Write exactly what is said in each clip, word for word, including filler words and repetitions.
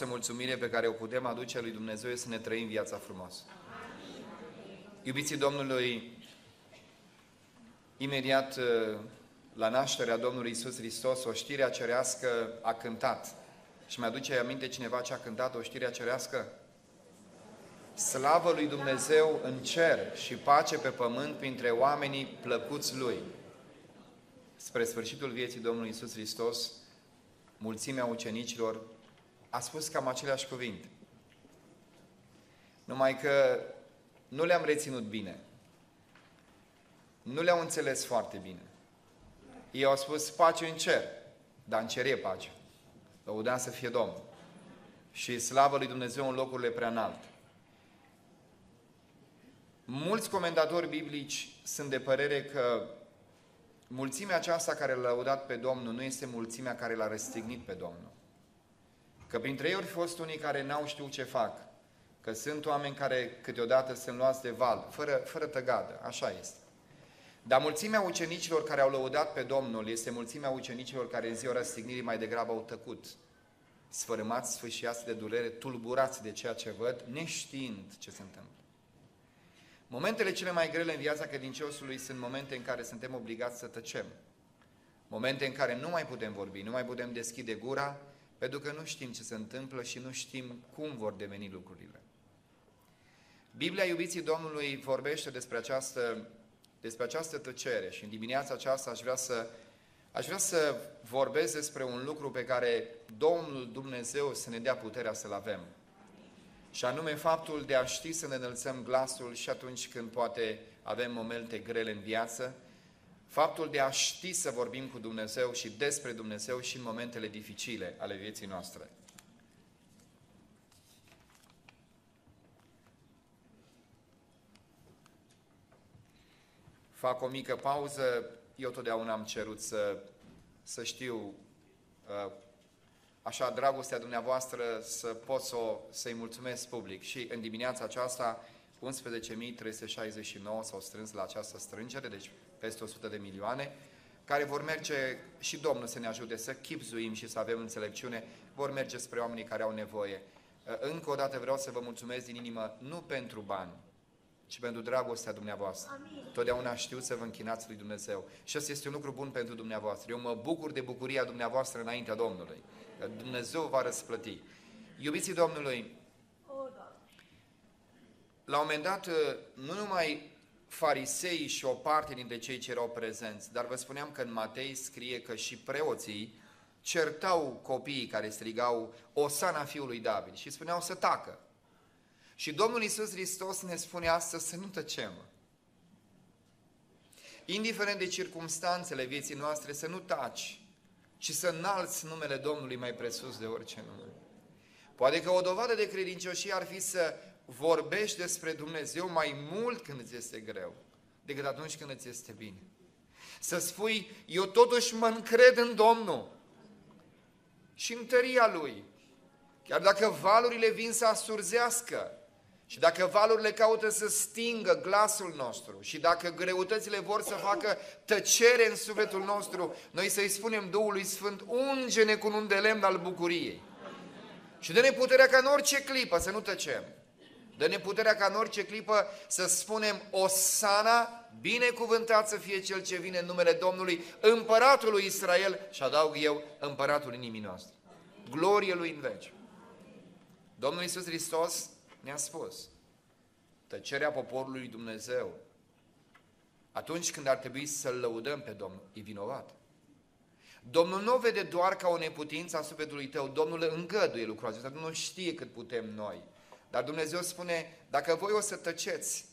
mulțumire pe care o putem aduce lui Dumnezeu este să ne trăim viața frumoasă. Iubiții Domnului, imediat la nașterea Domnului Iisus Hristos, oștirea cerească a cântat. Și mi-aduce aminte cineva ce a cântat oștirea cerească? Slavă lui Dumnezeu în cer și pace pe pământ printre oamenii plăcuți Lui. Spre sfârșitul vieții Domnului Iisus Hristos, mulțimea ucenicilor a spus cam aceleași cuvinte. Numai că nu le-am reținut bine. Nu le-au înțeles foarte bine. Ei au spus pace în cer, dar în cer e pace. Lăudați să fie Domnul. Și slavă lui Dumnezeu în locurile prea înalte. Mulți comentatori biblici sunt de părere că mulțimea aceasta care l-a lăudat pe Domnul nu este mulțimea care l-a răstignit pe Domnul. Că printre ei au fost unii care n-au știut ce fac. Că sunt oameni care câteodată sunt luați de val, fără, fără tăgadă, așa este. Dar mulțimea ucenicilor care au lăudat pe Domnul este mulțimea ucenicilor care în ziua răstignirii mai degrabă au tăcut, sfărâmați, sfâșiați de durere, tulburați de ceea ce văd, neștiind ce se întâmplă. Momentele cele mai grele în viața credinciosului sunt momente în care suntem obligați să tăcem. Momente în care nu mai putem vorbi, nu mai putem deschide gura, pentru că nu știm ce se întâmplă și nu știm cum vor deveni lucrurile. Biblia, iubiții Domnului, vorbește despre această, despre această tăcere și în dimineața aceasta aș vrea, să, aș vrea să vorbesc despre un lucru pe care Domnul Dumnezeu să ne dea puterea să-l avem. Și anume faptul de a ști să ne înălțăm glasul și atunci când poate avem momente grele în viață, faptul de a ști să vorbim cu Dumnezeu și despre Dumnezeu și în momentele dificile ale vieții noastre. Fac o mică pauză. Eu totdeauna am cerut să, să știu, așa, dragostea dumneavoastră, să pot să, să-i mulțumesc public. Și în dimineața aceasta, unsprezece mii trei sute șaizeci și nouă s-au strâns la această strângere, deci peste o sută de milioane, care vor merge, și Domnul să ne ajute să chipzuim și să avem înțelepciune, vor merge spre oamenii care au nevoie. Încă o dată vreau să vă mulțumesc din inimă, nu pentru bani, ci pentru dragostea dumneavoastră. Amin. Totdeauna știu să vă închinați lui Dumnezeu. Și asta este un lucru bun pentru dumneavoastră. Eu mă bucur de bucuria dumneavoastră înaintea Domnului. Că Dumnezeu va răsplăti. Iubiții Domnului, la un moment dat, nu numai fariseii și o parte dintre cei ce erau prezenți, dar vă spuneam că în Matei scrie că și preoții certau copiii care strigau Osana fiului David și spuneau să tacă. Și Domnul Iisus Hristos ne spune astăzi să nu tăcem. Indiferent de circumstanțele vieții noastre, să nu taci, ci să înalți numele Domnului mai presus de orice nume. Poate că o dovadă de credincioșie ar fi să vorbești despre Dumnezeu mai mult când îți este greu, decât atunci când îți este bine. Să spui, eu totuși mă încred în Domnul și în tăria Lui. Chiar dacă valurile vin să asurzească și dacă valurile caută să stingă glasul nostru și dacă greutățile vor să facă tăcere în sufletul nostru, noi să-i spunem Duhului Sfânt, unge-ne cu un de lemn al bucuriei. Și dă-ne puterea ca în orice clipă să nu tăcem. Dă-ne puterea ca în orice clipă să spunem Osana, binecuvântat să fie Cel ce vine în numele Domnului, Împăratul lui Israel, și adaug eu, Împăratul inimii noastre. Glorie Lui în veci. Domnul Iisus Hristos ne-a spus, tăcerea poporului lui Dumnezeu, atunci când ar trebui să-L lăudăm pe Domnul, e vinovat. Domnul nu o vede doar ca o neputință a sufletului tău, Domnul îngăduie lucrul acesta, Domnul știe cât putem noi. Dar Dumnezeu spune, dacă voi o să tăceți,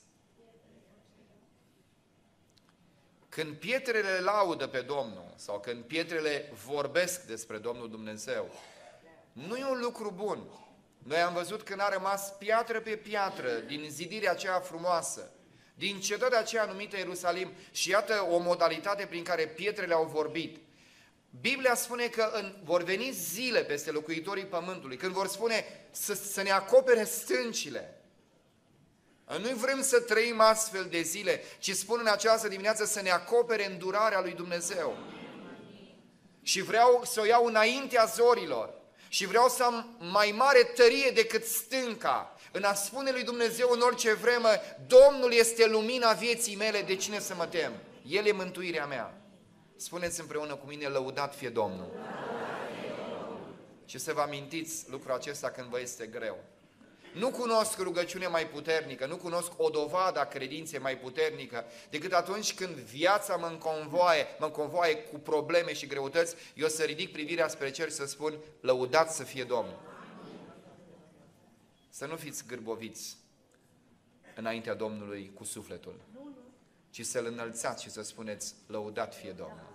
când pietrele laudă pe Domnul sau când pietrele vorbesc despre Domnul Dumnezeu, nu e un lucru bun. Noi am văzut că n-a rămas piatră pe piatră din zidirea aceea frumoasă, din cetatea aceea numită Ierusalim și iată o modalitate prin care pietrele au vorbit. Biblia spune că în, vor veni zile peste locuitorii pământului, când vor spune să, să ne acopere stâncile. Nu vrem să trăim astfel de zile, ci spun în această dimineață să ne acopere îndurarea lui Dumnezeu. Și vreau să o iau înaintea zorilor. Și vreau să am mai mare tărie decât stânca în a spune lui Dumnezeu în orice vreme, Domnul este lumina vieții mele, de cine să mă tem? El e mântuirea mea. Spuneți împreună cu mine, lăudat fie Domnul. Și să vă amintiți lucrul acesta când vă este greu. Nu cunosc rugăciune mai puternică, nu cunosc o dovadă a credinței mai puternică decât atunci când viața mă înconvoaie, mă înconvoaie cu probleme și greutăți, eu să ridic privirea spre cer și să spun, lăudat să fie Domnul. Să nu fiți gârboviți înaintea Domnului cu sufletul, ci să-L înălțați și să spuneți, lăudat fie Domnul.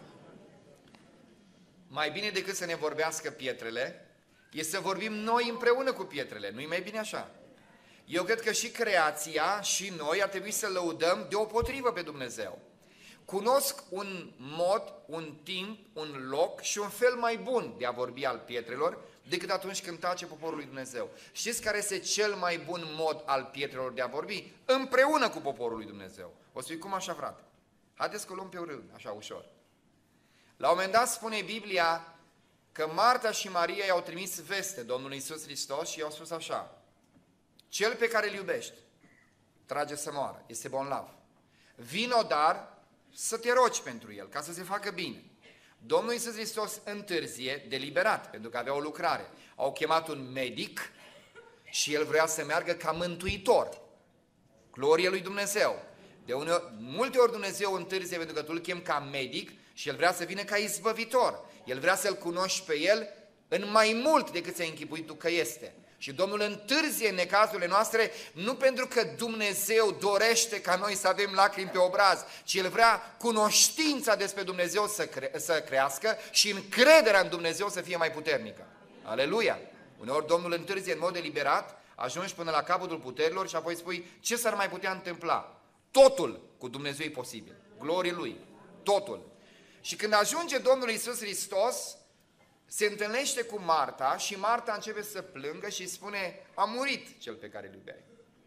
Mai bine decât să ne vorbească pietrele, e să vorbim noi împreună cu pietrele. Nu-i mai bine așa? Eu cred că și creația și noi ar trebui să lăudăm deopotrivă pe Dumnezeu. Cunosc un mod, un timp, un loc și un fel mai bun de a vorbi al pietrelor decât atunci când tace poporul lui Dumnezeu. Știți care este cel mai bun mod al pietrelor de a vorbi? Împreună cu poporul lui Dumnezeu. O să fii cum așa, frate? Haideți că o luăm pe rând, așa ușor. La un moment dat spune Biblia că Marta și Maria i-au trimis veste Domnului Iisus Hristos și i-au spus așa, cel pe care îl iubești trage să moară, este bolnav. Vino dar să te rogi pentru el, ca să se facă bine. Domnul Iisus Hristos întârzie deliberat, pentru că avea o lucrare. Au chemat un medic și el vrea să meargă ca mântuitor. Glorie lui Dumnezeu. De uneori, multe ori Dumnezeu întârzie pentru că tu îl chem ca medic și el vrea să vină ca izbăvitor. El vrea să-L cunoști pe El în mai mult decât ți-ai închipuit tu că este. Și Domnul întârzie în necazurile noastre nu pentru că Dumnezeu dorește ca noi să avem lacrimi pe obraz, ci El vrea cunoștința despre Dumnezeu să, cre- să crească și încrederea în Dumnezeu să fie mai puternică. Aleluia! Uneori Domnul întârzie în mod deliberat, ajungi până la capătul puterilor și apoi spui ce s-ar mai putea întâmpla? Totul cu Dumnezeu e posibil. Glorie Lui. Totul. Și când ajunge Domnul Iisus Hristos, se întâlnește cu Marta și Marta începe să plângă și spune, a murit cel pe care îl iubeai.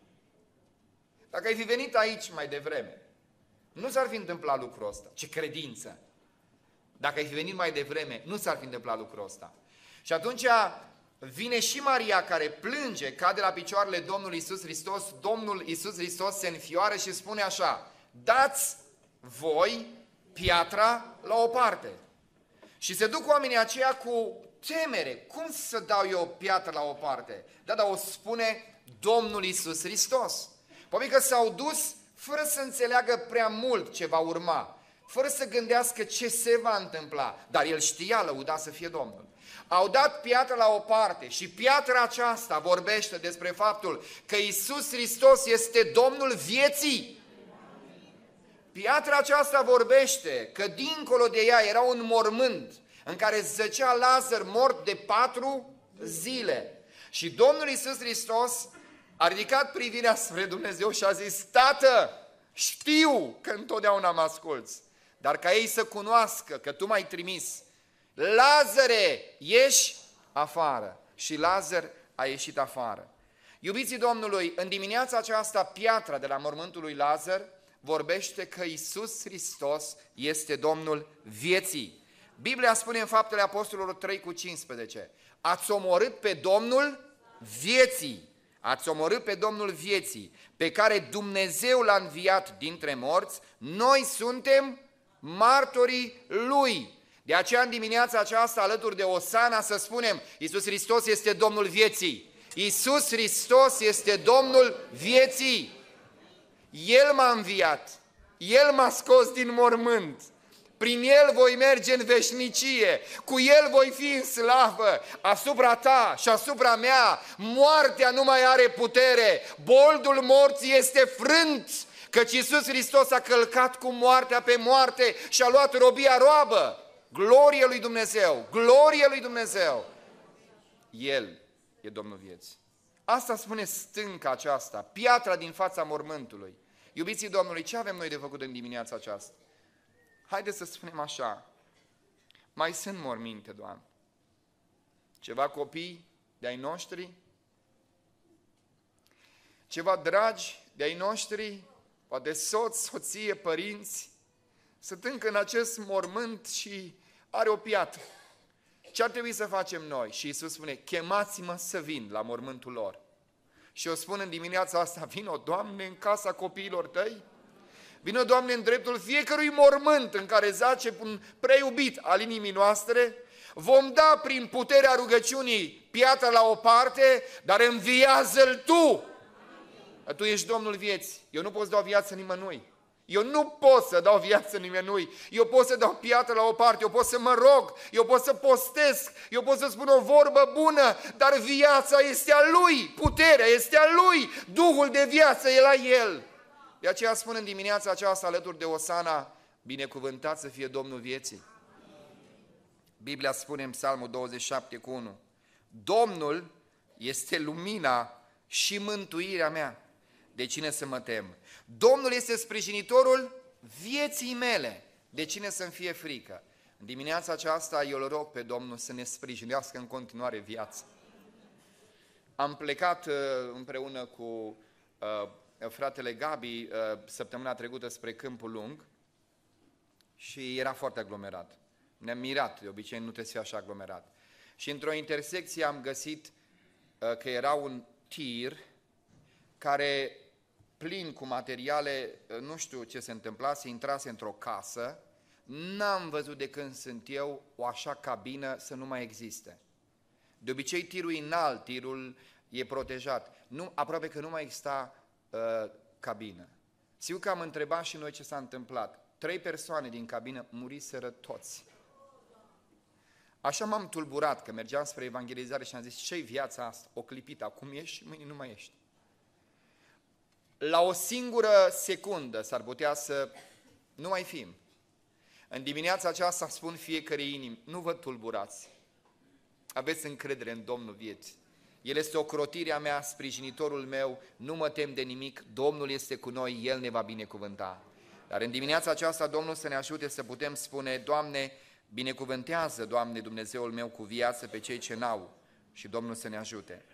Dacă ai fi venit aici mai devreme, nu s-ar fi întâmplat lucrul ăsta. Ce credință! Dacă ai fi venit mai devreme, nu s-ar fi întâmplat lucrul ăsta. Și atunci vine și Maria care plânge, cade la picioarele Domnului Iisus Hristos, Domnul Iisus Hristos se înfioară și spune așa, dați voi piatra la o parte. Și se duc oamenii aceia cu temere. Cum să dau eu piatra la o parte? Da, dar o spune Domnul Iisus Hristos. Probabil că s-au dus fără să înțeleagă prea mult ce va urma, fără să gândească ce se va întâmpla, dar el știa, lăuda să fie Domnul. Au dat piatra la o parte și piatra aceasta vorbește despre faptul că Iisus Hristos este Domnul vieții. Piatra aceasta vorbește că dincolo de ea era un mormânt în care zăcea Lazar mort de patru zile. Și Domnul Iisus Hristos a ridicat privirea spre Dumnezeu și a zis, Tată, știu că întotdeauna mă asculți, dar ca ei să cunoască că Tu m-ai trimis, Lazare, ieși afară. Și Lazar a ieșit afară. Iubiții Domnului, în dimineața aceasta, piatra de la mormântul lui Lazar vorbește că Iisus Hristos este Domnul vieții. Biblia spune în Faptele Apostolilor trei cu cincisprezece, ați omorât pe Domnul vieții, ați omorât pe Domnul vieții, pe care Dumnezeu l-a înviat dintre morți, noi suntem martorii Lui. De aceea în dimineața aceasta, alături de Osana, să spunem, Iisus Hristos este Domnul vieții. Iisus Hristos este Domnul vieții. El m-a înviat, El m-a scos din mormânt, prin El voi merge în veșnicie, cu El voi fi în slavă, asupra ta și asupra mea, moartea nu mai are putere, boldul morții este frânt, căci Iisus Hristos a călcat cu moartea pe moarte și a luat robia roabă. Glorie lui Dumnezeu, glorie lui Dumnezeu. El e Domnul vieții. Asta spune stânca aceasta, piatra din fața mormântului. Iubiții Domnului, ce avem noi de făcut în dimineața aceasta? Haideți să spunem așa, mai sunt morminte, Doamne. Ceva copii de-ai noștri, ceva dragi de-ai noștri, poate soț, soție, părinți, sunt încă în acest mormânt și are o piatră. ce ar trebui să facem noi? Și Iisus spune, chemați-mă să vin la mormântul lor. Și eu spun în dimineața asta, vino, Doamne, în casa copiilor tăi, vino, Doamne, în dreptul fiecărui mormânt în care zace un preiubit al inimii noastre, vom da prin puterea rugăciunii piatra la o parte, dar înviază-l Tu. Tu ești Domnul vieții. Eu nu pot să dau viață nimănui. Eu nu pot să dau viață nimănui. Eu pot să dau piatră la o parte, eu pot să mă rog, eu pot să postesc, eu pot să spun o vorbă bună, dar viața este a Lui, puterea este a Lui, Duhul de viață e la El. De aceea spun în dimineața aceasta alături de Osana, binecuvântat să fie Domnul vieții. Biblia spune în Psalmul douăzeci și șapte cu unu, Domnul este lumina și mântuirea mea. De cine să mă tem? Domnul este sprijinitorul vieții mele. De cine să-mi fie frică? În dimineața aceasta eu îl rog pe Domnul să ne sprijinească în continuare viața. Am plecat uh, împreună cu uh, fratele Gabi uh, săptămâna trecută spre Câmpul Lung și era foarte aglomerat. Ne-am mirat, de obicei nu trebuie să fie așa aglomerat. Și într-o intersecție am găsit uh, că era un tir care, plin cu materiale, nu știu ce se întâmplase, intrase într-o casă, n-am văzut de când sunt eu o așa cabină să nu mai existe. De obicei tirul e înalt, tirul e protejat. Nu, aproape că nu mai exista uh, cabină. Sigur că am întrebat și noi ce s-a întâmplat. Trei persoane din cabină muriseră toți. Așa m-am tulburat că mergeam spre evangelizare și am zis, ce-i viața asta? O clipită, acum ești și mâine nu mai ești. La o singură secundă s-ar putea să nu mai fim. În dimineața aceasta spun fiecare inimi, nu vă tulburați. Aveți încredere în Domnul vieții. El este ocrotirea mea, sprijinitorul meu, nu mă tem de nimic, Domnul este cu noi, El ne va binecuvânta. Dar în dimineața aceasta Domnul să ne ajute să putem spune, Doamne, binecuvântează, Doamne, Dumnezeul meu cu viață pe cei ce n-au și Domnul să ne ajute.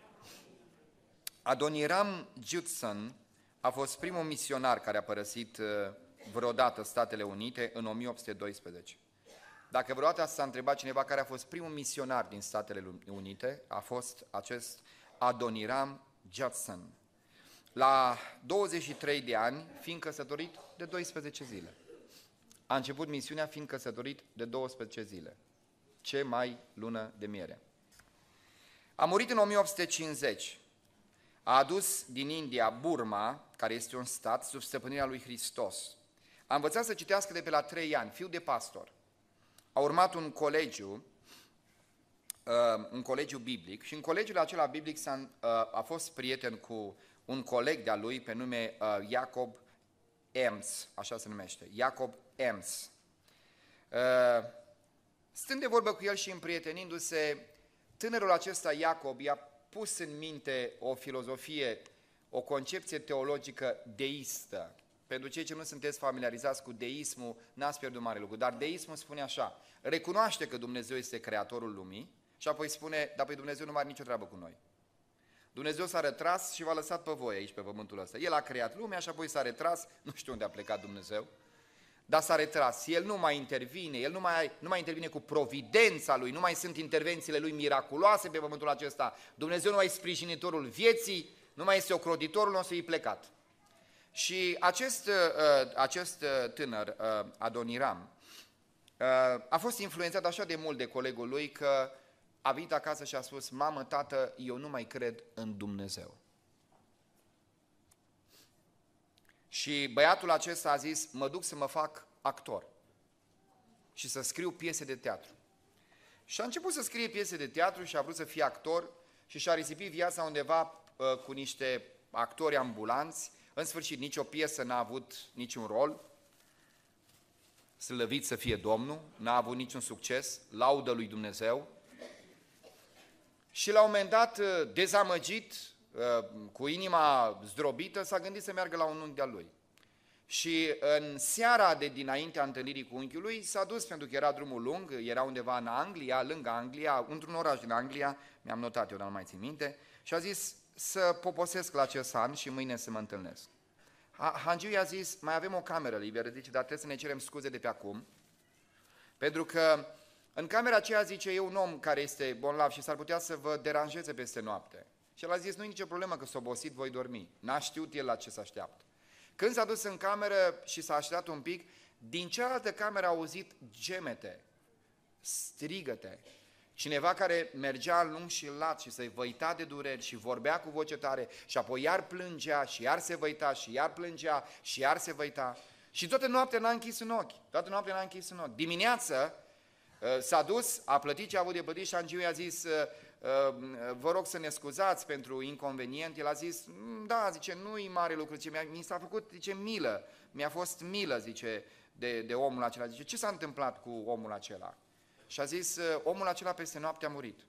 Adoniram Judson a fost primul misionar care a părăsit vreodată Statele Unite în o mie opt sute doisprezece. Dacă vreodată s-a întrebat cineva care a fost primul misionar din Statele Unite, a fost acest Adoniram Judson. La douăzeci și trei de ani, fiind căsătorit de doisprezece zile. A început misiunea fiind căsătorit de douăsprezece zile. Ce mai lună de miere. A murit în o mie opt sute cincizeci. A adus din India Burma, care este un stat, sub stăpânirea lui Hristos. A învățat să citească de pe la trei ani, fiu de pastor. A urmat un colegiu, uh, un colegiu biblic și în colegiul acela biblic s-a, uh, a fost prieten cu un coleg de-a lui pe nume uh, Jacob Ems, așa se numește, Jacob Ems. Uh, stând de vorbă cu el și împrietenindu-se, tânărul acesta Jacob i-a pus în minte o filozofie, o concepție teologică deistă. Pentru cei ce nu sunteți familiarizați cu deismul, n-ați pierdut mare lucru, dar deismul spune așa, recunoaște că Dumnezeu este creatorul lumii și apoi spune, dar pe Dumnezeu nu mai are nicio treabă cu noi. Dumnezeu s-a retras și v-a lăsat pe voi aici, pe pământul ăsta. El a creat lumea și apoi s-a retras, nu știu unde a plecat Dumnezeu, dar s-a retras. El nu mai intervine, El nu mai, nu mai intervine cu providența Lui, nu mai sunt intervențiile Lui miraculoase pe pământul acesta. Dumnezeu nu mai e sprijinitorul vieții, nu mai este ocrotitorul nostru, e plecat. Și acest, acest tânăr, Adoniram, a fost influențat așa de mult de colegul lui că a venit acasă și a spus, mamă, tată, eu nu mai cred în Dumnezeu. Și băiatul acesta a zis, mă duc să mă fac actor și să scriu piese de teatru. Și a început să scrie piese de teatru și a vrut să fie actor și și-a risipit viața undeva uh, cu niște actori ambulanți. În sfârșit, nicio piesă n-a avut niciun rol, slăvit să fie Domnul, n-a avut niciun succes, laudă lui Dumnezeu. Și la un moment dat, dezamăgit, cu inima zdrobită, s-a gândit să meargă la un unchi de-al lui. Și în seara de dinaintea întâlnirii cu unchiul lui s-a dus, pentru că era drumul lung, era undeva în Anglia, lângă Anglia, într-un oraș din Anglia, mi-am notat eu, dar nu mai țin minte, și a zis să poposesc la acest an și mâine să mă întâlnesc. Hangiu i-a zis, mai avem o cameră liberă, zice, dar trebuie să ne cerem scuze de pe acum, pentru că În camera aceea, zice, e un om care este bolnav și s-ar putea să vă deranjeze peste noapte. Și el a zis, nu e nicio problemă că s-a obosit, voi dormi. N-a știut el la ce să așteaptă. Când s-a dus în cameră și s-a așteptat un pic, din cealaltă cameră a auzit gemete, strigăte. Cineva care mergea în lung și în lat și se văita de dureri și vorbea cu voce tare și apoi iar plângea și iar se văita și iar plângea și iar se văita. Și toată noaptea n-a închis în ochi. Toată noaptea n-a închis în ochi. Dimineață s-a dus, a plătit ce a avut de plătit și Angiu i-a zis, vă rog să ne scuzați pentru inconvenient. El a zis, da, zice, nu-i mare lucru, zice, mi s-a făcut, zice, milă, mi-a fost milă, zice, de, de omul acela. Zice, ce s-a întâmplat cu omul acela? Și a zis, omul acela peste noapte a murit.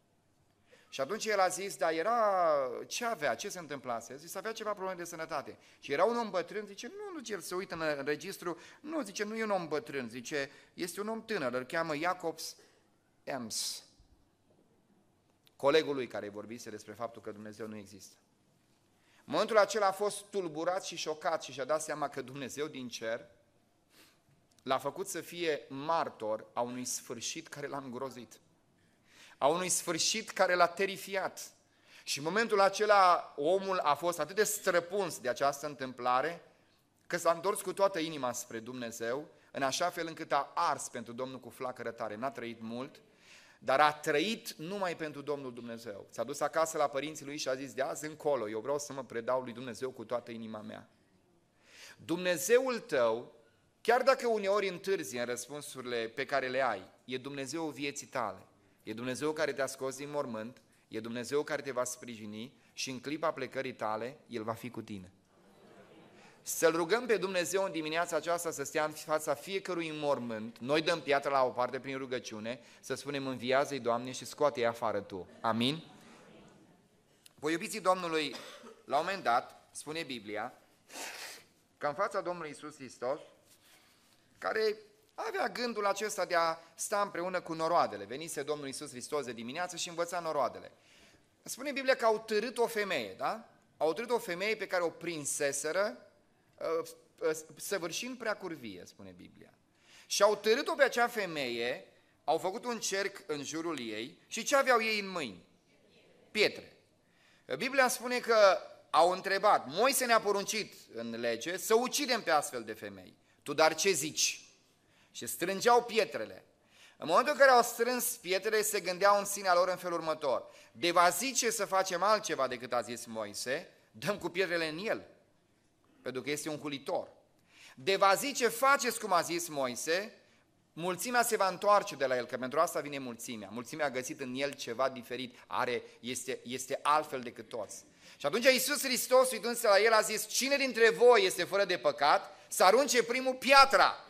Și atunci el a zis, dar era, ce avea, ce se întâmplase? A zis, avea ceva probleme de sănătate. Și era un om bătrân, zice, nu, nu, el se uită în, în registru, nu, zice, nu e un om bătrân, zice, este un om tânăr, îl cheamă Jacobs Ems. Colegul lui care vorbise despre faptul că Dumnezeu nu există. În momentul acela a fost tulburat și șocat și și-a dat seama că Dumnezeu din cer l-a făcut să fie martor a unui sfârșit care l-a îngrozit, a unui sfârșit care l-a terifiat. Și în momentul acela omul a fost atât de străpuns de această întâmplare, că s-a întors cu toată inima spre Dumnezeu, în așa fel încât a ars pentru Domnul cu flacără tare. N-a trăit mult, dar a trăit numai pentru Domnul Dumnezeu. S-a dus acasă la părinții lui și a zis, de azi încolo, eu vreau să mă predau lui Dumnezeu cu toată inima mea. Dumnezeul tău, chiar dacă uneori întârzi în răspunsurile pe care le ai, e Dumnezeul vieții tale, e Dumnezeu care te-a scos din mormânt, e Dumnezeu care te va sprijini și în clipa plecării tale, El va fi cu tine. Să-L rugăm pe Dumnezeu în dimineața aceasta să stea în fața fiecărui mormânt, noi dăm piatra la o parte prin rugăciune, să spunem înviază-i, Doamne, și scoate-i afară Tu. Amin? Voi iubiții Domnului, la un moment dat, spune Biblia, că în fața Domnului Iisus Hristos, care avea gândul acesta de a sta împreună cu noroadele. Venise Domnul Iisus Hristos de dimineață și învăța noroadele. Spune Biblia că au târât o femeie, da? Au târât o femeie pe care o prinseseră, săvârșind prea curvie, spune Biblia. Și au târât-o pe acea femeie, au făcut un cerc în jurul ei și ce aveau ei în mâini? Pietre. Biblia spune că au întrebat, Moise ne-a poruncit în lege să ucidem pe astfel de femei. Tu dar ce zici? Și strângeau pietrele. În momentul în care au strâns pietrele, se gândeau în sinea lor în felul următor. De va zice să facem altceva decât a zis Moise, dăm cu pietrele în el, pentru că este un hulitor. De va zice, faceți cum a zis Moise, mulțimea se va întoarce de la el, că pentru asta vine mulțimea. Mulțimea a găsit în el ceva diferit, are, este, este altfel decât toți. Și atunci Iisus Hristos, uitându-se la el, a zis, cine dintre voi este fără de păcat, să arunce primul piatra.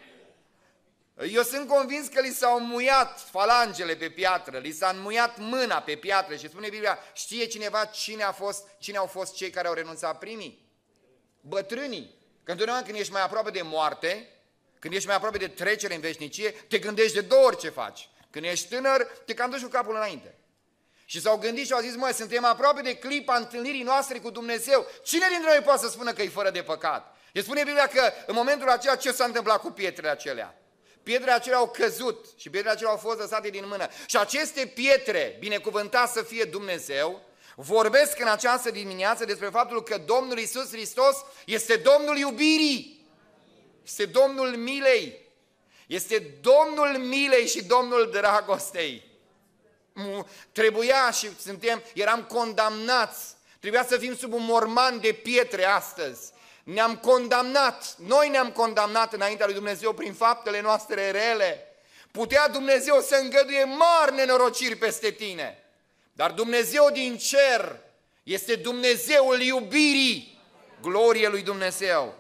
Eu sunt convins că li s-au muiat falangele pe piatră, li s-a înmuiat mâna pe piatră și spune Biblia, știe cineva cine, a fost, cine au fost cei care au renunțat primii? Bătrânii. Că întotdeauna când ești mai aproape de moarte, când ești mai aproape de trecere în veșnicie, te gândești de două ori ce faci. Când ești tânăr, te cam duci cu capul înainte. Și s-au gândit și au zis, măi, suntem aproape de clipa întâlnirii noastre cu Dumnezeu. Cine dintre noi poate să spună că e fără de păcat? Și spune Biblia că în momentul acela ce s-a întâmplat cu pietrele acelea? Pietrele acelea au căzut și pietrele acelea au fost lăsate din mână. Și aceste pietre, binecuvântat să fie Dumnezeu, vorbesc în această dimineață despre faptul că Domnul Iisus Hristos este Domnul iubirii, este Domnul milei, este Domnul milei și Domnul dragostei. Trebuia și suntem, eram condamnați, trebuia să fim sub un morman de pietre astăzi. Ne-am condamnat, noi ne-am condamnat înaintea lui Dumnezeu prin faptele noastre rele. Putea Dumnezeu să îngăduie mari nenorociri peste tine. Dar Dumnezeu din cer este Dumnezeul iubirii, glorie lui Dumnezeu.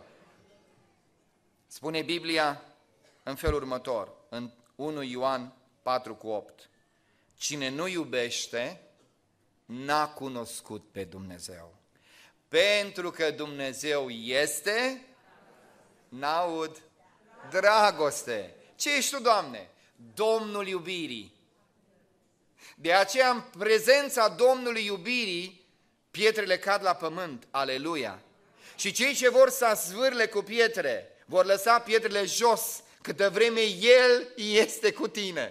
Spune Biblia în felul următor, în unu Ioan patru cu opt. Cine nu iubește, n-a cunoscut pe Dumnezeu. Pentru că Dumnezeu este, n-aud, dragoste. Ce ești tu, Doamne? Domnul iubirii. De aceea, în prezența Domnului iubirii, pietrele cad la pământ. Aleluia! Și cei ce vor să zvârle cu pietre, vor lăsa pietrele jos, câtă vreme El este cu tine.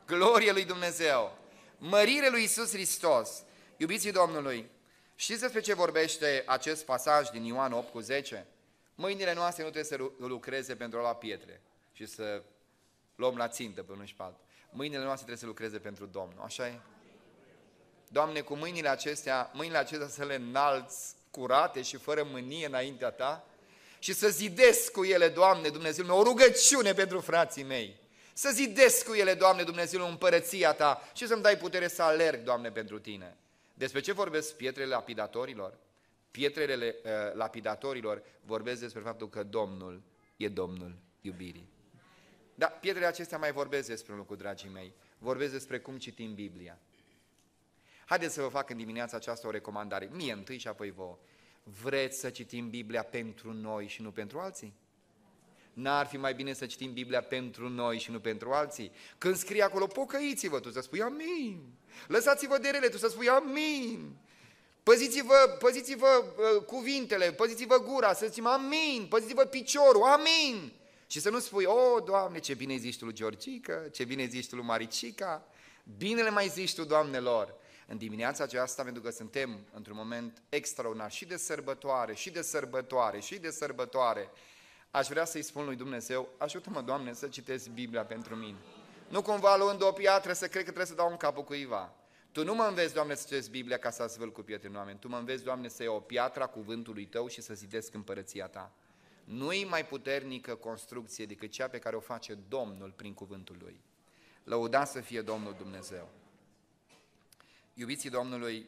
Glorie lui Dumnezeu! Mărire lui Iisus Hristos! Iubiții Domnului, știți despre ce vorbește acest pasaj din Ioan opt cu zece? Mâinile noastre nu trebuie să lucreze pentru a lua pietre și să luăm la țintă pe unul și pe altul. Mâinile noastre trebuie să lucreze pentru Domnul, așa e? Doamne, cu mâinile acestea, mâinile acestea să le înalți curate și fără mânie înaintea Ta și să zidesc cu ele, Doamne, Dumnezeu meu, o rugăciune pentru frații mei. Să zidesc cu ele, Doamne, Dumnezeu meu, împărăția Ta și să-mi dai putere să alerg, Doamne, pentru Tine. Despre ce vorbesc pietrele lapidatorilor? Pietrele uh, lapidatorilor vorbesc despre faptul că Domnul e Domnul iubirii. Dar pietrele acestea mai vorbesc despre un lucru, dragii mei. Vorbesc despre cum citim Biblia. Haideți să vă fac în dimineața aceasta o recomandare, mie întâi și apoi vouă. Vreți să citim Biblia pentru noi și nu pentru alții? N-ar fi mai bine să citim Biblia pentru noi și nu pentru alții? Când scrie acolo, pocăiți-vă, tu să spui amin. Lăsați-vă de rele, tu să spui amin. Păziți-vă, păziți-vă uh, cuvintele, păziți-vă gura, să zicem amin, păziți-vă piciorul, amin. Și să nu spui, o, Doamne, ce bine zici tu lui Georgica, ce bine zici tu lui Maricica, binele mai zici tu, Doamnelor. În dimineața aceasta, pentru că suntem într-un moment extraordinar și de sărbătoare, și de sărbătoare, și de sărbătoare, aș vrea să-i spun lui Dumnezeu, ajută-mă, Doamne, să citesc Biblia pentru mine. Nu cumva luând o piatră să cred că trebuie să dau în capul cuiva. Tu nu mă înveți, Doamne, să citesc Biblia ca să zvâl cu pietre în oameni. Tu mă înveți, Doamne, să iau o piatră a cuvântului Tău și să zidesc împărăția Ta. Nu-i mai puternică construcție decât cea pe care o face Domnul prin cuvântul Lui. Lăudați să fie Domnul Dumnezeu. Iubiții Domnului,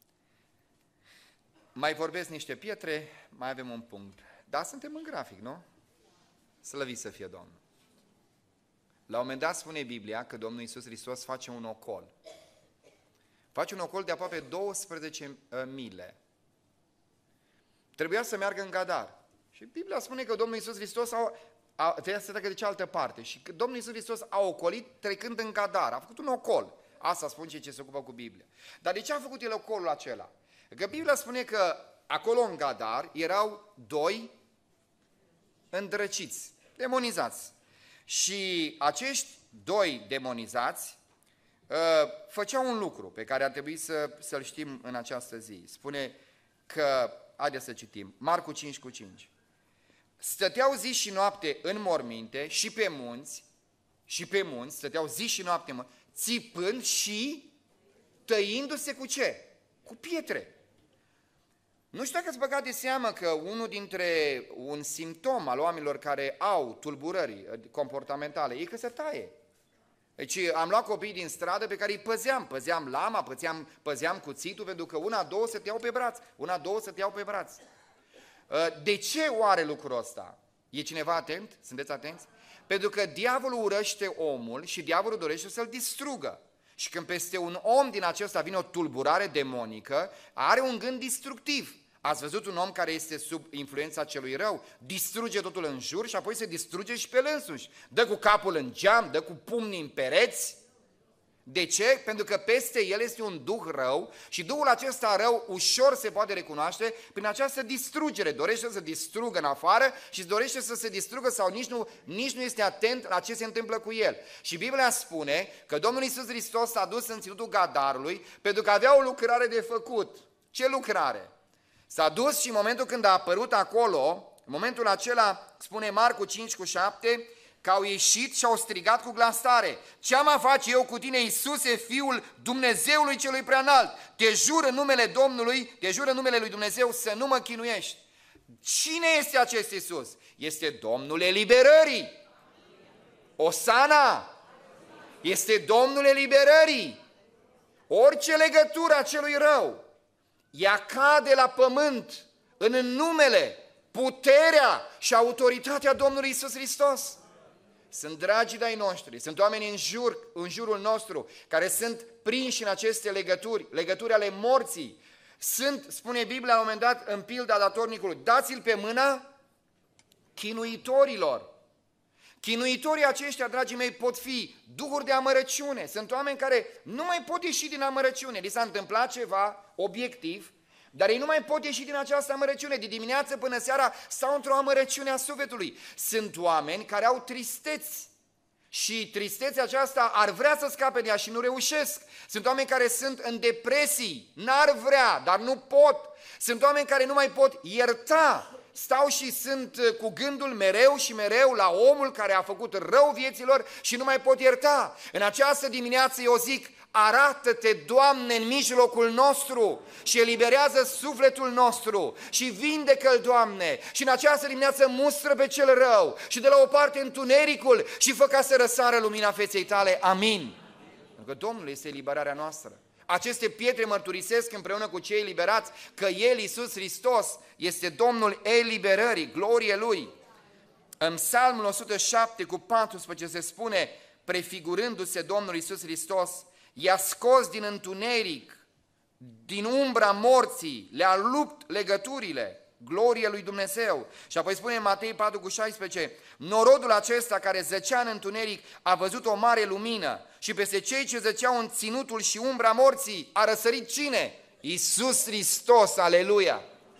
mai vorbesc niște pietre, mai avem un punct. Dar suntem în grafic, nu? Slăvit să fie Domnul. La un moment dat spune Biblia că Domnul Iisus Hristos face un ocol. Face un ocol de aproape douăsprezece mile. Trebuia să meargă în Gadar. Și Biblia spune că Domnul Iisus Hristos a, a, trebuia să treacă de cealaltă parte. Și că Domnul Iisus Hristos a ocolit trecând în Gadar. A făcut un ocol. Asta spun cei ce se ocupă cu Biblia. Dar de ce a făcut el ocolul acela? Că Biblia spune că acolo în Gadar erau doi îndrăciți, demonizați. Și acești doi demonizați uh, făceau un lucru pe care ar trebui să, să-l știm în această zi. Spune că, haideți să citim, Marcu cinci cu cinci. Stăteau zi și noapte în morminte și pe munți, și pe munți, stăteau zi și noapte, mă, țipând și tăindu-se cu ce? Cu pietre. Nu știu dacă ați băgat de seamă că unul dintre un simptom al oamenilor care au tulburări comportamentale e că se taie. Deci am luat copii din stradă pe care îi păzeam, păzeam lama, păzeam, păzeam cuțitul, pentru că una, două să te iau pe braț, una, două să te iau pe braț. De ce oare lucrul ăsta? E cineva atent? Sunteți atenți? Pentru că diavolul urăște omul și diavolul dorește să-l distrugă. Și când peste un om din acesta vine o tulburare demonică, are un gând destructiv. Ați văzut un om care este sub influența celui rău? Distruge totul în jur și apoi se distruge și pe el însuși. Dă cu capul în geam, dă cu pumnii în pereți. De ce? Pentru că peste el este un duh rău și duhul acesta rău ușor se poate recunoaște prin această distrugere. Dorește să distrugă în afară și dorește să se distrugă sau nici nu, nici nu este atent la ce se întâmplă cu el. Și Biblia spune că Domnul Iisus Hristos s-a dus în ținutul Gadarului pentru că avea o lucrare de făcut. Ce lucrare? S-a dus și în momentul când a apărut acolo, în momentul acela, spune Marcu cinci cu șapte, că au ieșit și au strigat cu glas tare: ce am a face eu cu tine, Iisuse, Fiul Dumnezeului celui preanalt? Te jur în numele Domnului, te jur în numele lui Dumnezeu să nu mă chinuiești. Cine este acest Iisus? Este Domnul eliberării. Osana! Este Domnul eliberării. Orice legătură a celui rău, ea cade la pământ în numele, puterea și autoritatea Domnului Iisus Hristos. Sunt dragii de-ai noștri, sunt oameni în, jur, în jurul nostru care sunt prinși în aceste legături, legături ale morții. Sunt, spune Biblia la un moment dat în pilda datornicului, dați-l pe mâna chinuitorilor. Chinuitorii aceștia, dragii mei, pot fi duhuri de amărăciune. Sunt oameni care nu mai pot ieși din amărăciune. Li s-a întâmplat ceva obiectiv, dar ei nu mai pot ieși din această amărăciune. De dimineață până seara stau într-o amărăciune a sufletului. Sunt oameni care au tristeți și tristețea aceasta ar vrea să scape de ea și nu reușesc. Sunt oameni care sunt în depresii, n-ar vrea, dar nu pot. Sunt oameni care nu mai pot ierta. Stau și sunt cu gândul mereu și mereu la omul care a făcut rău vieților și nu mai pot ierta. În această dimineață eu zic, arată-te, Doamne, în mijlocul nostru și eliberează sufletul nostru și vindecă-l, Doamne, și în această dimineață mustră pe cel rău și de la o parte întunericul și fă ca să răsară lumina feței tale. Amin. Pentru că Domnul este eliberarea noastră. Aceste pietre mărturisesc împreună cu cei eliberați că El, Iisus Hristos, este Domnul eliberării, glorie Lui. În Psalmul o sută șapte cu paisprezece se spune, prefigurându-se Domnul Iisus Hristos, i-a scos din întuneric, din umbra morții, le-a rupt legăturile, glorie lui Dumnezeu. Și apoi spune în Matei patru cu șaisprezece, norodul acesta care zăcea în întuneric a văzut o mare lumină și peste cei ce zăceau în ținutul și umbra morții a răsărit cine? Iisus Hristos, aleluia!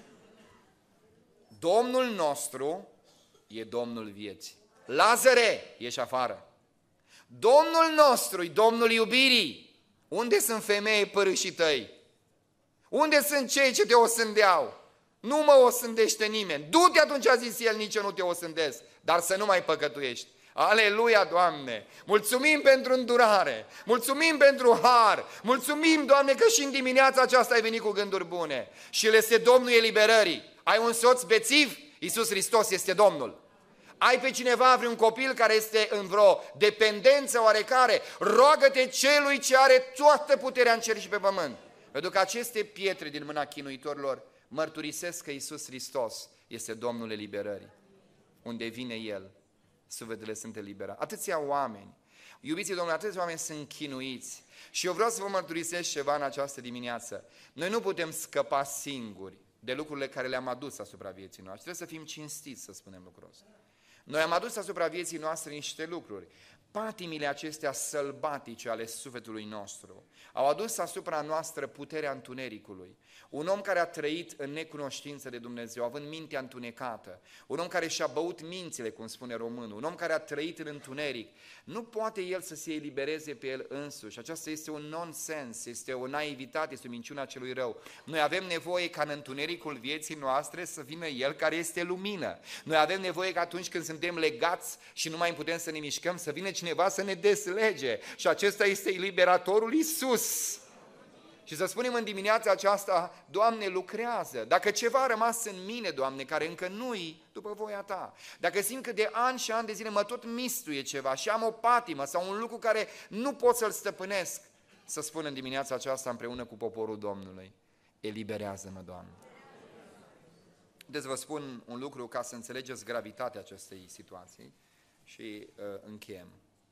Domnul nostru e Domnul vieții. Lazare, ieși afară! Domnul nostru e Domnul iubirii. Unde sunt femeii părâșii tăi? Unde sunt cei ce te osândeau? Nu mă osândește nimeni. Du-te atunci, a zis el, nici eu nu te osândesc, dar să nu mai păcătuiești. Aleluia, Doamne! Mulțumim pentru îndurare, mulțumim pentru har, mulțumim, Doamne, că și în dimineața aceasta ai venit cu gânduri bune. Și El este Domnul eliberării. Ai un soț bețiv? Iisus Hristos este Domnul. Ai pe cineva, vreun copil care este în vreo dependență oarecare, roagă-te celui ce are toată puterea în cer și pe pământ. Pentru că aceste pietre din mâna chinuitorilor mărturisesc că Iisus Hristos este Domnul eliberării. Unde vine El, sufletele sunt eliberate. Atâția oameni, iubiții Domnului, atâția oameni sunt chinuiți. Și eu vreau să vă mărturisesc ceva în această dimineață. Noi nu putem scăpa singuri de lucrurile care le-am adus asupra vieții noastre. Trebuie să fim cinstiți să spunem lucrul ăsta. Noi am adus asupra vieții noastre niște lucruri. Patimile acestea sălbatice ale sufletului nostru au adus asupra noastră puterea întunericului. Un om care a trăit în necunoștință de Dumnezeu, având mintea întunecată, un om care și-a băut mințile, cum spune românul, un om care a trăit în întuneric, nu poate el să se elibereze pe el însuși. Aceasta este un nonsens, este o naivitate, este o minciună a celui rău. Noi avem nevoie ca în întunericul vieții noastre să vină El care este lumină. Noi avem nevoie că atunci când suntem legați și nu mai putem să ne mișcăm, să vină cineva să ne deslege. Și acesta este eliberatorul Iisus. Și să spunem în dimineața aceasta, Doamne, lucrează. Dacă ceva a rămas în mine, Doamne, care încă nu-i după voia Ta, dacă simt că de ani și ani de zile mă tot mistuie ceva și am o patimă sau un lucru care nu pot să-l stăpânesc, să spun în dimineața aceasta împreună cu poporul Domnului, eliberează-mă, Doamne. Deci vă spun un lucru ca să înțelegeți gravitatea acestei situații și uh, încheiem.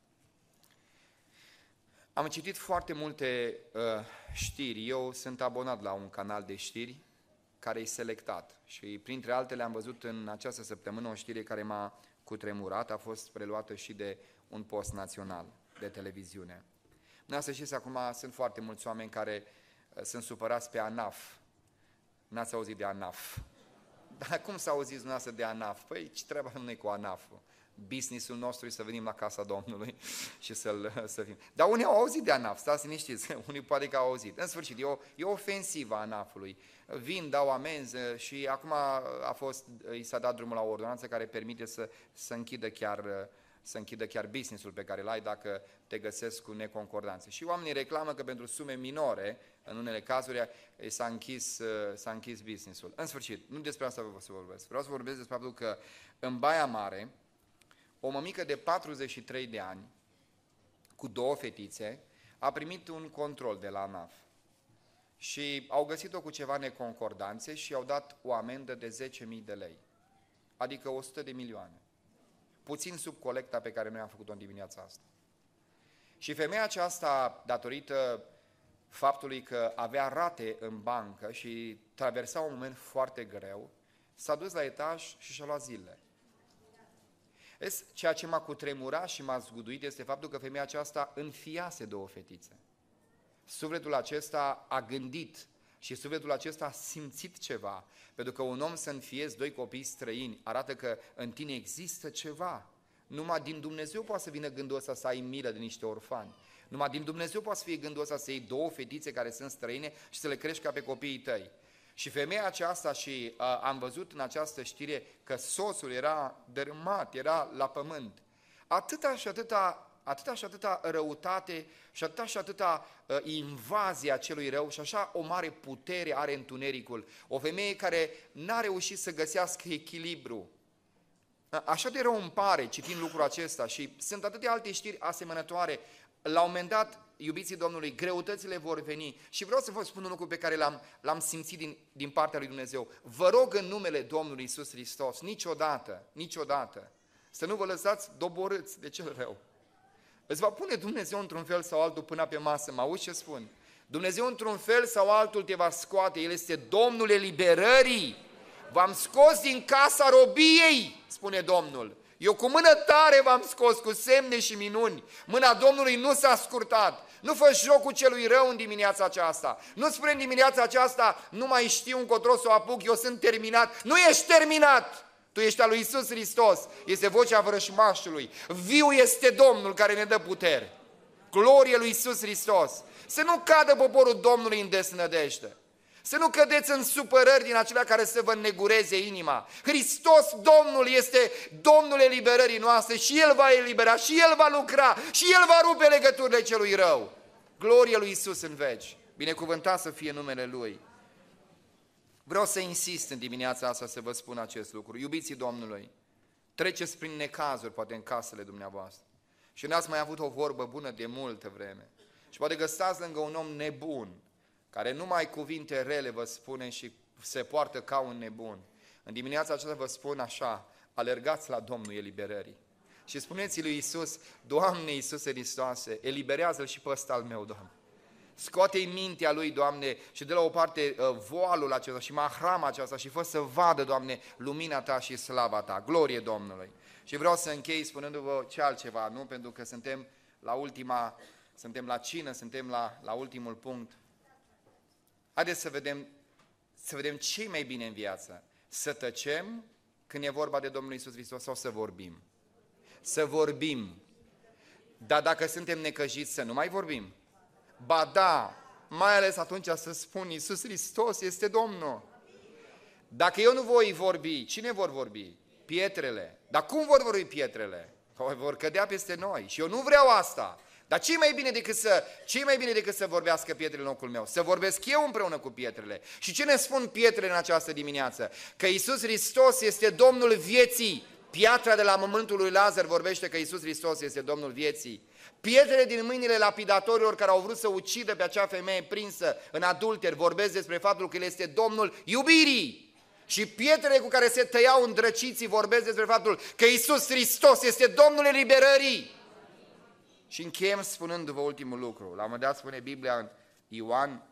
Am citit foarte multe uh, știri, eu sunt abonat la un canal de știri care e selectat și printre altele am văzut în această săptămână o știre care m-a cutremurat, a fost preluată și de un post național de televiziune. Nu să știți, acum sunt foarte mulți oameni care uh, sunt supărați pe ANAF. N-ați auzit de ANAF? Dar cum s-a auzit dumneavoastră de ANAF? Păi ce treaba noi cu ANAF-ul? Businessul nostru e să venim la casa Domnului și să-l să fim. Dar unii au auzit de ANAF, stați liniștiți, unii poate că au auzit. În sfârșit, e o, e o ofensivă a ANAF-ului. Vin, dau amenzi și acum a fost, i s-a dat drumul la o ordonanță care permite să, să, închidă chiar, să închidă chiar businessul pe care l-ai dacă te găsesc cu neconcordanțe. Și oamenii reclamă că pentru sume minore, în unele cazuri, s-a închis, s-a închis businessul. În sfârșit, nu despre asta vreau să vorbesc. Vreau să vorbesc despre faptul că în Baia Mare, o mămică de patruzeci și trei de ani, cu două fetițe, a primit un control de la ANAF. Și au găsit-o cu ceva neconcordanțe și i-au dat o amendă de zece mii de lei. Adică o sută de milioane. Puțin sub colecta pe care noi am făcut-o în dimineața asta. Și femeia aceasta, datorită faptului că avea rate în bancă și traversa un moment foarte greu, s-a dus la etaj și și-a luat zilele. Ceea ce m-a cutremurat și m-a zguduit este faptul că femeia aceasta înfiase două fetițe. Sufletul acesta a gândit și sufletul acesta a simțit ceva. Pentru că un om să înfiezi doi copii străini arată că în tine există ceva. Numai din Dumnezeu poate să vină gândul ăsta să ai milă de niște orfani. Numai din Dumnezeu poate să fie gândul ăsta să iei două fetițe care sunt străine și să le crești ca pe copiii tăi. Și femeia aceasta, și uh, am văzut în această știre că soțul era dărâmat, era la pământ. Atâta și atâta, atâta și atâta răutate și atâta și atâta uh, invazie a celui rău și așa o mare putere are întunericul. O femeie care n-a reușit să găsească echilibru. Așa de rău îmi pare citind lucrul acesta și sunt atâtea alte știri asemănătoare. La un moment dat, iubiții Domnului, greutățile vor veni și vreau să vă spun un lucru pe care l-am, l-am simțit din, din partea lui Dumnezeu. Vă rog în numele Domnului Iisus Hristos, niciodată, niciodată, să nu vă lăsați doborâți de cel rău. Îți va pune Dumnezeu într-un fel sau altul până pe masă, mă auzi ce spun? Dumnezeu într-un fel sau altul te va scoate, El este Domnul eliberării. V-am scos din casa robiei, spune Domnul. Eu cu mână tare v-am scos, cu semne și minuni. Mâna Domnului nu s-a scurtat. Nu fă jocul celui rău în dimineața aceasta. Nu spune în dimineața aceasta, nu mai știu încotro să o apuc, eu sunt terminat. Nu ești terminat! Tu ești al lui Iisus Hristos. Este vocea vrășmașului. Viu este Domnul care ne dă putere. Glorie lui Iisus Hristos. Să nu cadă poporul Domnului în desnădejde. Să nu cădeți în supărări din acelea care să vă înnegureze inima. Hristos, Domnul, este Domnul eliberării noastre și El va elibera, și El va lucra, și El va rupe legăturile celui rău. Glorie lui Iisus în veci. Binecuvântat să fie numele Lui. Vreau să insist în dimineața asta să vă spun acest lucru. Iubiții Domnului, treceți prin necazuri, poate în casele dumneavoastră. Și n-ați mai avut o vorbă bună de multă vreme. Și poate că stați lângă un om nebun, care numai cuvinte rele vă spune și se poartă ca un nebun. În dimineața aceasta vă spun așa, alergați la Domnul eliberării. Și spuneți lui Iisus, Doamne Iisuse Hristoase, eliberează-L și pe ăsta al meu, Doamne. Scoate-i mintea lui, Doamne, și de la o parte voalul acesta și mahrama aceasta și fă să vadă, Doamne, lumina Ta și slava Ta. Glorie Domnului! Și vreau să închei spunându-vă ce altceva, nu? Pentru că suntem la ultima, suntem la cină, suntem la, la ultimul punct. Haideți să vedem, să vedem ce e mai bine în viață. Să tăcem când e vorba de Domnul Iisus Hristos sau să vorbim? Să vorbim. Dar dacă suntem necăjiți, să nu mai vorbim. Ba da, mai ales atunci să spun Iisus Hristos este Domnul. Dacă eu nu voi vorbi, cine vor vorbi? Pietrele. Dar cum vor vorbi pietrele? Vor cădea peste noi. Și eu nu vreau asta. Dar ce mai bine decât să, ce mai bine decât să vorbească pietrele în locul meu? Să vorbesc eu împreună cu pietrele. Și ce ne spun pietrele în această dimineață? Că Iisus Hristos este Domnul vieții. Piatra de la mormântul lui Lazar vorbește că Iisus Hristos este Domnul vieții. Pietrele din mâinile lapidatorilor care au vrut să ucidă pe acea femeie prinsă în adulter vorbesc despre faptul că El este Domnul iubirii. Și pietrele cu care se tăiau îndrăciții vorbesc despre faptul că Iisus Hristos este Domnul eliberării. Și încheiem spunându-vă ultimul lucru. La un moment dat spune Biblia în Ioan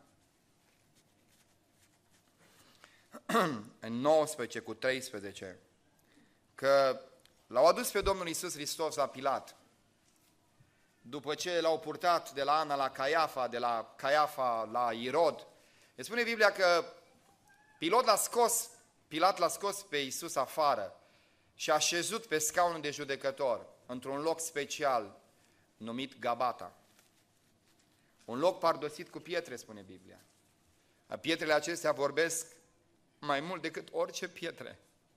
în nouăsprezece cu treisprezece că l-au adus pe Domnul Iisus Hristos la Pilat. După ce l-au purtat de la Ana la Caiafa, de la Caiafa la Irod, ne spune Biblia că Pilat l-a scos, Pilat l-a scos pe Iisus afară și a șezut pe scaunul de judecător într-un loc special numit Gabata. Un loc pardosit cu pietre, spune Biblia. Pietrele acestea vorbesc mai mult decât orice pietre.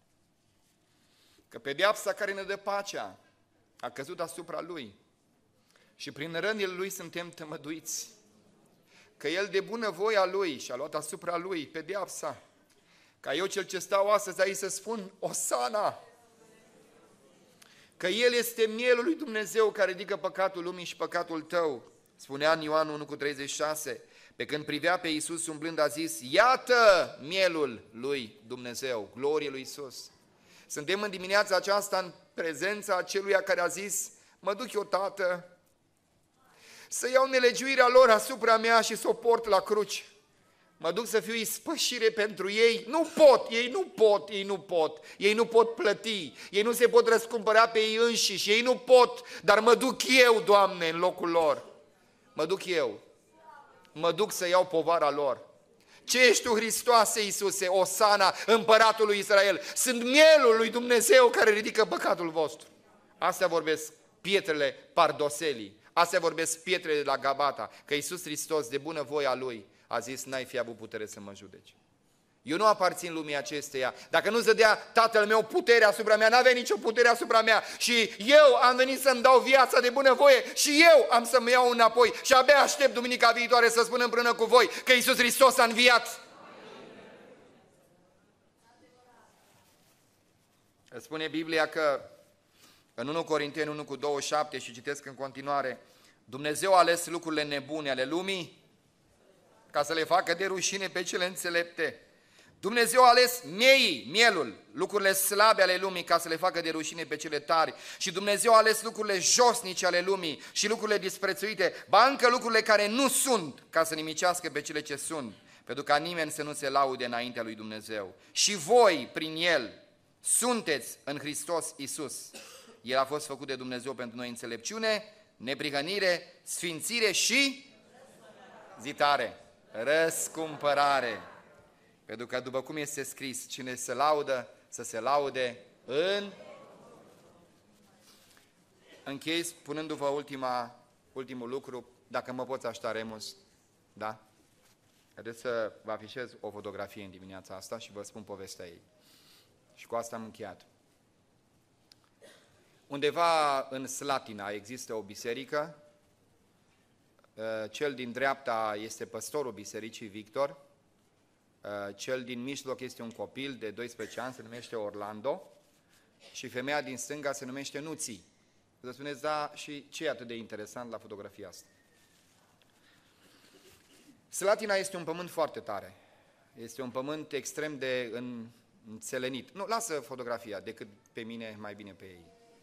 Că pedeapsa care ne dă pacea a căzut asupra Lui. Și prin rănile Lui suntem tămăduiți. Că El de bunăvoia Lui și-a luat asupra Lui pedeapsa. Ca eu cel ce stau astăzi aici să spun Osana. Că El este mielul lui Dumnezeu care ridică păcatul lumii și păcatul tău. Spunea în Ioan unu cu treizeci și șase. Pe când privea pe Iisus umblând a zis, iată mielul lui Dumnezeu, glorie lui Iisus. Suntem în dimineața aceasta în prezența aceluia care a zis, mă duc eu, Tată, să iau nelegiuirea lor asupra mea și să o port la cruci. Mă duc să fiu ispășire pentru ei. Nu pot, ei nu pot, ei nu pot. Ei nu pot plăti, ei nu se pot răscumpăra pe ei înșiși, ei nu pot, dar mă duc eu, Doamne, în locul lor. Mă duc eu. Mă duc să iau povara lor. Ce ești tu, Hristoase, Iisuse, Osana, împăratul lui Israel? Sunt mielul lui Dumnezeu care ridică păcatul vostru. Astea vorbesc pietrele Pardoselii, astea vorbesc pietrele de la Gabata, că Iisus Hristos, de bună voia Lui, a zis, n-ai fi avut putere să mă judeci. Eu nu aparțin lumii acesteia. Dacă nu-ți dădea Tatăl meu putere asupra mea, n-avea nicio putere asupra mea. Și eu am venit să-mi dau viața de bunăvoie și eu am să-mi iau înapoi. Și abia aștept duminica viitoare să spun împreună cu voi că Iisus Hristos a înviat. Spune Biblia că în unu Corinteni unu cu douăzeci și șapte, și citesc în continuare, Dumnezeu a ales lucrurile nebune ale lumii ca să le facă de rușine pe cele înțelepte. Dumnezeu a ales miei, mielul, lucrurile slabe ale lumii ca să le facă de rușine pe cele tari. Și Dumnezeu a ales lucrurile josnice ale lumii și lucrurile disprețuite, ba încă lucrurile care nu sunt, ca să nimicească pe cele ce sunt, pentru ca nimeni să nu se laude înaintea lui Dumnezeu. Și voi, prin El, sunteți în Hristos Iisus. El a fost făcut de Dumnezeu pentru noi înțelepciune, neprihănire, sfințire și zitare, răscumpărare. Pentru că după cum este scris, cine se laudă, să se laude în... Închei spunându-vă ultima, ultimul lucru, dacă mă poți aștepta, Remus, da? Haideți să vă afișez o fotografie în dimineața asta și vă spun povestea ei. Și cu asta am încheiat. Undeva în Slatina există o biserică, cel din dreapta este păstorul bisericii, Victor, cel din mijloc este un copil de doisprezece ani, se numește Orlando, și femeia din stânga se numește Nuții. Vă spuneți, da, și ce e atât de interesant la fotografia asta? Slatina este un pământ foarte tare, este un pământ extrem de înțelenit. Nu, lasă fotografia, decât pe mine, mai bine pe ei.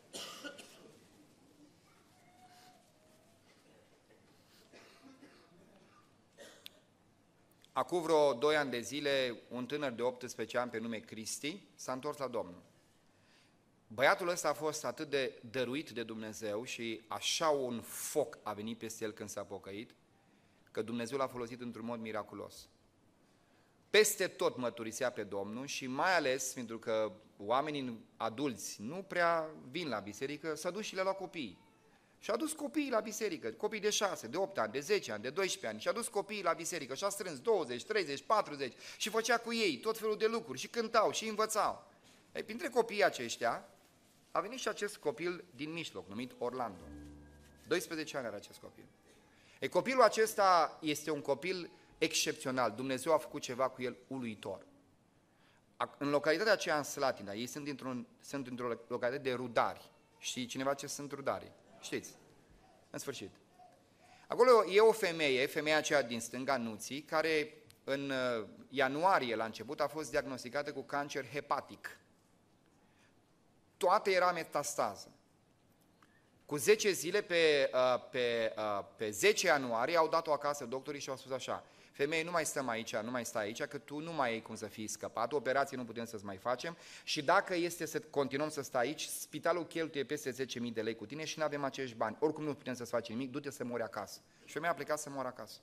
Acum vreo doi ani de zile, un tânăr de optsprezece ani pe nume Cristi s-a întors la Domnul. Băiatul ăsta a fost atât de dăruit de Dumnezeu și așa un foc a venit peste el când s-a pocăit, că Dumnezeu l-a folosit într-un mod miraculos. Peste tot mărturisea pe Domnul și mai ales pentru că oamenii adulți nu prea vin la biserică, s-a dus și le-a luat copiii. Și a dus copiii la biserică, copii de șase, de opt ani, de zece ani, de doisprezece ani, și a dus copiii la biserică și a strâns douăzeci, treizeci, patruzeci și făcea cu ei tot felul de lucruri și cântau și învățau. Ei, printre copiii aceștia a venit și acest copil din mijloc, numit Orlando. doisprezece ani are acest copil. Ei, copilul acesta este un copil excepțional, Dumnezeu a făcut ceva cu el uluitor. În localitatea aceea, în Slatina, ei sunt dintr-un, sunt dintr-o localitate de rudari. Știi cineva ce sunt rudari? Știți? În sfârșit. Acolo e o femeie, femeia aceea din stânga, Nuții, care în ianuarie, la început, a fost diagnosticată cu cancer hepatic. Toată era metastază. Cu zece zile, pe, pe, pe zece ianuarie, au dat-o acasă doctorii și au spus așa: femeie, nu mai stăm aici, nu mai stai aici, că tu nu mai ai cum să fii scăpat, operații nu putem să-ți mai facem și dacă este să continuăm să stai aici, spitalul cheltuie peste zece mii de lei cu tine și nu avem acești bani. Oricum nu putem să-ți facem nimic, du-te să mori acasă. Și femeia a plecat să moară acasă.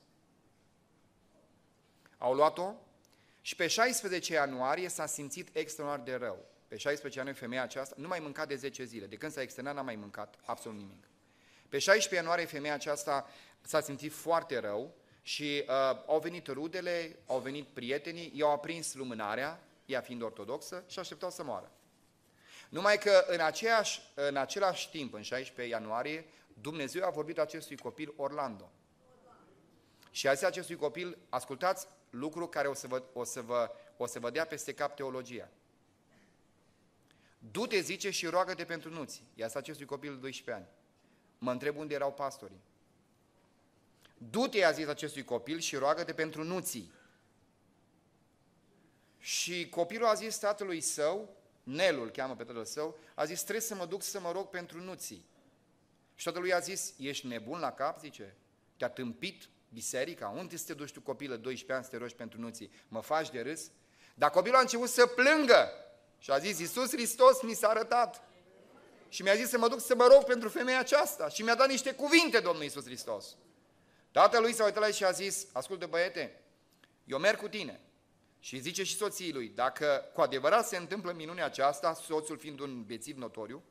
Au luat-o și pe șaisprezece ianuarie s-a simțit extraordinar de rău. Pe șaisprezece ianuarie femeia aceasta nu mai mâncat de zece zile. De când s-a externat n-a mai mâncat absolut nimic. Pe șaisprezece ianuarie femeia aceasta s-a simțit foarte rău și uh, au venit rudele, au venit prietenii, i-au aprins lumânarea, ea fiind ortodoxă, și așteptau să moară. Numai că în, aceeași, în același timp, în șaisprezece ianuarie, Dumnezeu a vorbit acestui copil Orlando. Și a zis acestui copil: ascultați lucru care o să vă, o să vă, o să vă dea peste cap teologia. Du-te, zice, și roagă-te pentru Nuții. I-a zis acestui copil de doisprezece ani. Mă întreb unde erau pastorii. Du-te, i-a zis acestui copil, și roagă-te pentru Nuții. Și copilul a zis tatălui său, Nelu îl cheamă pe tatăl său, a zis: trebuie să mă duc să mă rog pentru Nuții. Și tatălui a zis: ești nebun la cap, zice? Te-a tâmpit biserica? Unde să te duci tu, copilă, doisprezece ani, să te rogi pentru Nuții? Mă faci de râs? Dar copilul a început să plângă și a zis: Iisus Hristos mi s-a arătat și mi-a zis să mă duc să mă rog pentru femeia aceasta și mi-a dat niște cuvinte Domnul Iisus Hristos. Tatălui s-a uitat la el și a zis: ascultă, băiete, eu merg cu tine. Și zice și soției lui: dacă cu adevărat se întâmplă minunea aceasta, soțul fiind un bețiv notoriu,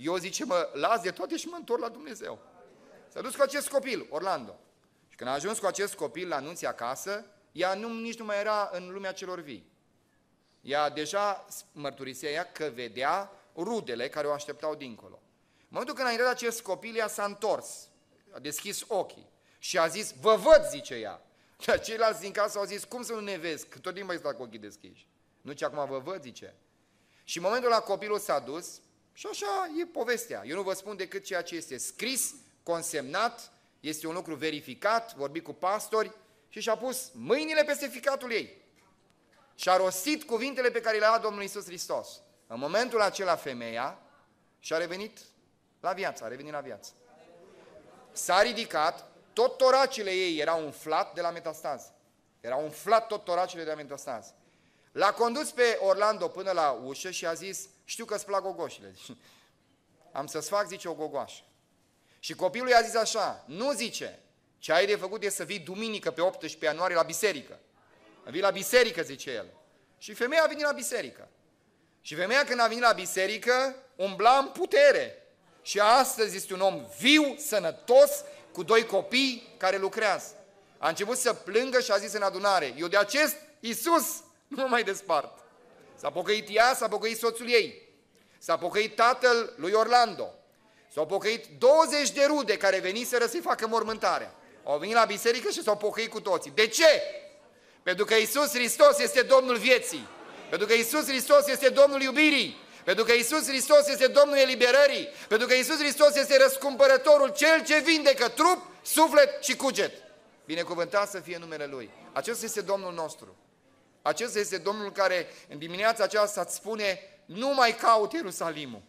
Eu zice, mă las de toate și mă întorc la Dumnezeu. S-a dus cu acest copil, Orlando. Și când a ajuns cu acest copil la anunții acasă, ea nu, nici nu mai era în lumea celor vii. Ea deja mărturisea ea că vedea rudele care o așteptau dincolo. În momentul când a intrat acest copil, ea s-a întors, a deschis ochii și a zis, vă văd, zice ea. Dar ceilalți din casă au zis, cum să nu ne vezi, că tot timpul ai stat cu ochii deschiși. Nu, ce acum vă văd, zice. Și în momentul ăla copilul s-a dus și așa e povestea. Eu nu vă spun decât ceea ce este scris, consemnat, este un lucru verificat, vorbit cu pastori și și-a pus mâinile peste ficatul ei. Și a rostit cuvintele pe care le-a dat Domnul Iisus Hristos. În momentul acela femeia și-a revenit la viață, a revenit la viață. S-a ridicat, tot toracele ei era umflat de la metastază. Era umflat tot toracele de la metastază. L-a condus pe Orlando până la ușă și a zis, știu că îți plac gogoșile. Am să-ți fac, zice, o gogoașă. Și copilul i-a zis așa, nu, zice, ce ai de făcut e să vii duminică pe optsprezece ianuarie la biserică. Vii la biserică, zice el. Și femeia a venit la biserică. Și femeia când a venit la biserică, umbla în putere. Și astăzi este un om viu, sănătos, cu doi copii care lucrează. A început să plângă și a zis în adunare, eu de acest Iisus nu mă mai despart. S-a pocăit ea, s-a pocăit soțul ei. S-a pocăit tatăl lui Orlando. S-au pocăit douăzeci de rude care veniseră să-i facă mormântarea. Au venit la biserică și s-au pocăit cu toții. De ce? Pentru că Iisus Hristos este Domnul vieții. Pentru că Iisus Hristos este Domnul iubirii. Pentru că Iisus Hristos este Domnul eliberării. Pentru că Iisus Hristos este răscumpărătorul, cel ce vindecă trup, suflet și cuget. Binecuvântat să fie numele Lui. Acesta este Domnul nostru. Acesta este Domnul care în dimineața aceasta îți spune, nu mai caut Ierusalimul.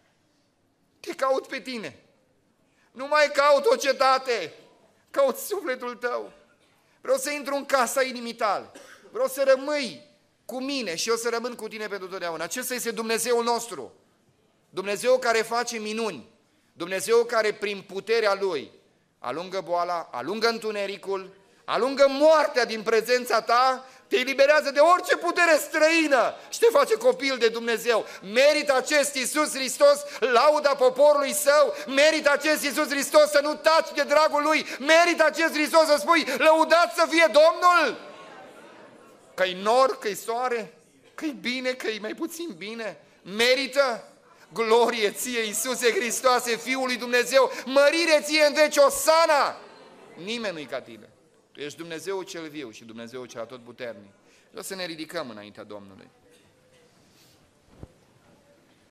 Te caut pe tine. Nu mai caut o cetate. Caut sufletul tău. Vreau să intru în casa inimii tale. Vreau să rămâi cu mine și eu să rămân cu tine pentru totdeauna. Acesta este Dumnezeul nostru. Dumnezeu care face minuni. Dumnezeu care prin puterea Lui alungă boala, alungă întunericul, alungă moartea din prezența ta, te eliberează de orice putere străină și te face copil de Dumnezeu. Merită acest Iisus Hristos lauda poporului Său, merită acest Iisus Hristos să nu taci de dragul Lui, merită acest Hristos să spui, lăudați să fie Domnul! Că-i nor, că-i soare, că-i bine, că-i mai puțin bine, merită! Glorie ție, Iisuse Hristoase, Fiul lui Dumnezeu, mărire ție în veci, Osana! Nimeni nu-i ca tine. Tu ești Dumnezeu cel viu și Dumnezeu cel atotputernic. Vreau să ne ridicăm înaintea Domnului.